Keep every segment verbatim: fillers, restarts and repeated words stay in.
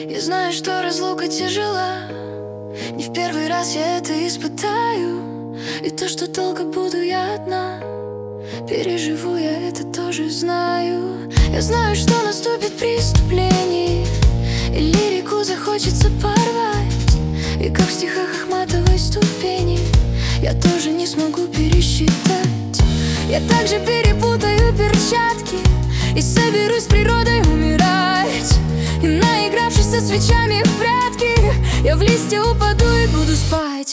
Я знаю, что разлука тяжела, не в первый раз я это испытаю. И то, что долго буду я одна, переживу я это тоже знаю. Я знаю, что наступит преступление, и лирику захочется порвать. И как в стихах Ахматовой ступени я тоже не смогу пересчитать. Я также перепутаю перчатки и соберусь с природой умирать. И наигравшись со свечами в прятки, я в листья упаду и буду спать.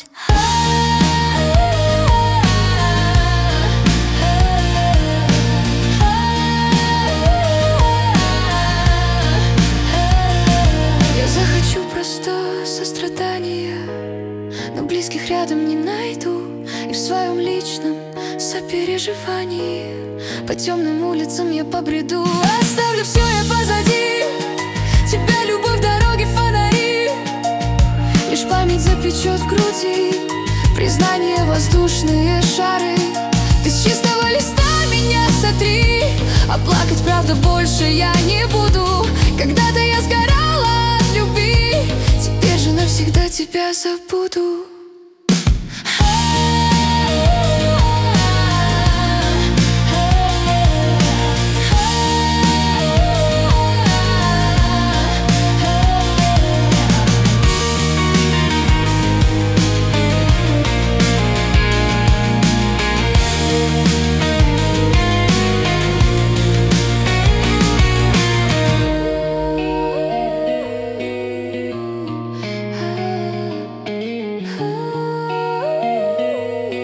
Я захочу просто сострадания, но близких рядом не найду. И в своем личном сопереживании по темным улицам я побреду. Оставлю все я позади, тебя, любовь, дороги, фонари. Лишь память запечет в груди признание, воздушные шары. Ты с чистого листа меня сотри, а плакать, правда, больше я не буду. Когда-то я сгорала от любви, теперь же навсегда тебя забуду.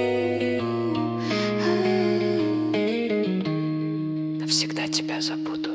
Навсегда тебя забуду.